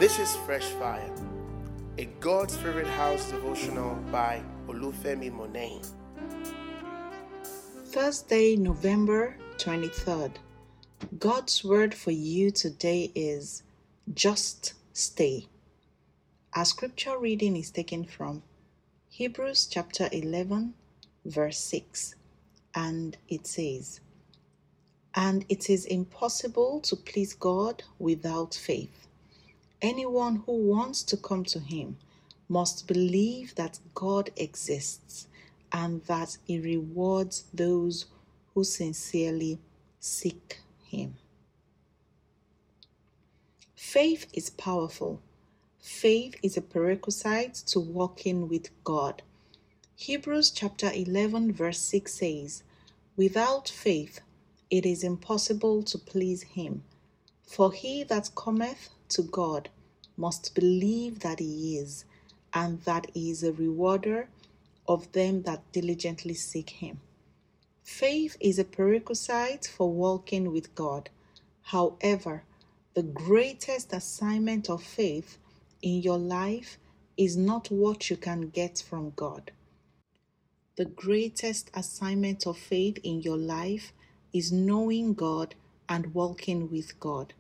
This is Fresh Fire, a God Spirit House devotional by Olufemi Monet. Thursday, November 23rd. God's word for you today is just stay. Our scripture reading is taken from Hebrews chapter 11, verse 6, and it says, "And it is impossible to please God without faith. Anyone who wants to come to Him must believe that God exists and that He rewards those who sincerely seek Him." Faith is powerful. Faith is a prerequisite to walking with God. Hebrews chapter 11 verse 6 says, "Without faith it is impossible to please Him. For he that cometh to God must believe that He is, and that He is a rewarder of them that diligently seek Him." Faith is a prerequisite for walking with God. However, the greatest assignment of faith in your life is not what you can get from God. The greatest assignment of faith in your life is knowing God and walking with God.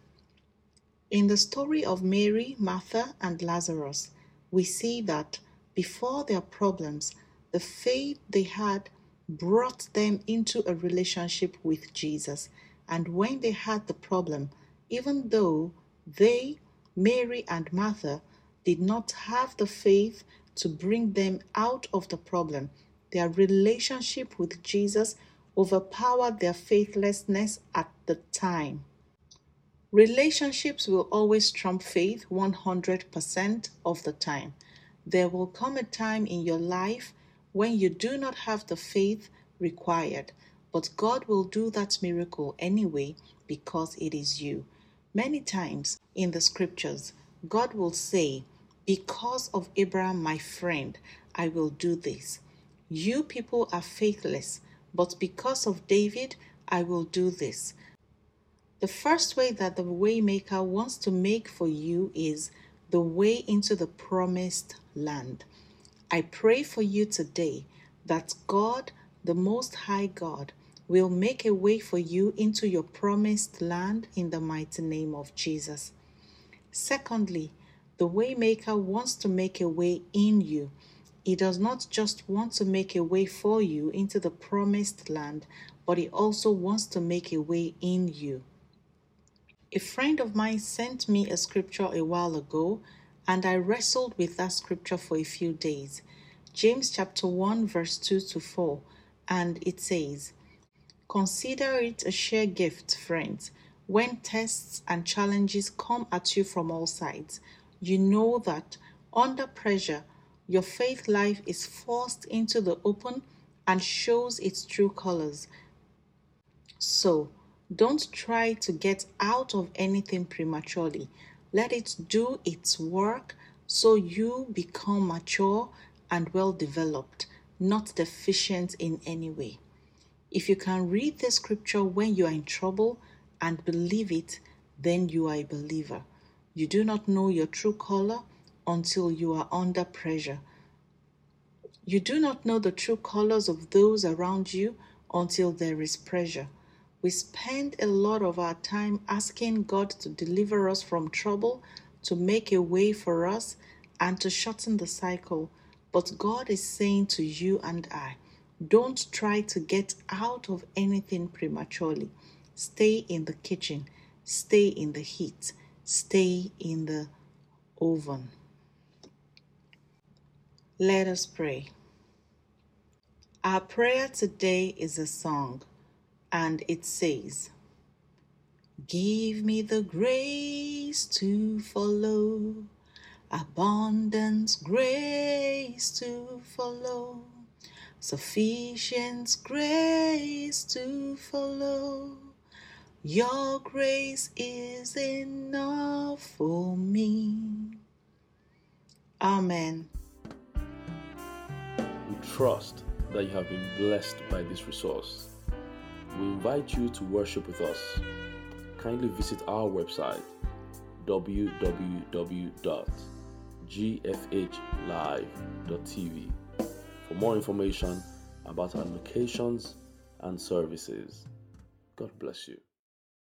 In the story of Mary, Martha, and Lazarus, we see that before their problems, the faith they had brought them into a relationship with Jesus. And when they had the problem, even though they, Mary and Martha, did not have the faith to bring them out of the problem, their relationship with Jesus overpowered their faithlessness at the time. Relationships will always trump faith 100% of the time. There will come a time in your life when you do not have the faith required, but God will do that miracle anyway because it is you. Many times in the scriptures, God will say, "Because of Abraham, my friend, I will do this. You people are faithless, but because of David, I will do this." The first way that the Waymaker wants to make for you is the way into the promised land. I pray for you today that God, the Most High God, will make a way for you into your promised land in the mighty name of Jesus. Secondly, the Waymaker wants to make a way in you. He does not just want to make a way for you into the promised land, but He also wants to make a way in you. A friend of mine sent me a scripture a while ago, and I wrestled with that scripture for a few days. James chapter 1 verse 2 to 4, and it says, "Consider it a sheer gift, friends, when tests and challenges come at you from all sides. You know that under pressure, your faith life is forced into the open and shows its true colors. So, don't try to get out of anything prematurely. Let it do its work so you become mature and well developed, not deficient in any way." If you can read the scripture when you are in trouble and believe it, then you are a believer. You do not know your true color until you are under pressure. You do not know the true colors of those around you until there is pressure. We spend a lot of our time asking God to deliver us from trouble, to make a way for us, and to shorten the cycle. But God is saying to you and I, don't try to get out of anything prematurely. Stay in the kitchen. Stay in the heat. Stay in the oven. Let us pray. Our prayer today is a song, and it says, "Give me the grace to follow, abundant grace to follow, sufficient grace to follow. Your grace is enough for me." Amen. We trust that you have been blessed by this resource. We invite you to worship with us. Kindly visit our website www.gfhlive.tv for more information about our locations and services. God bless you.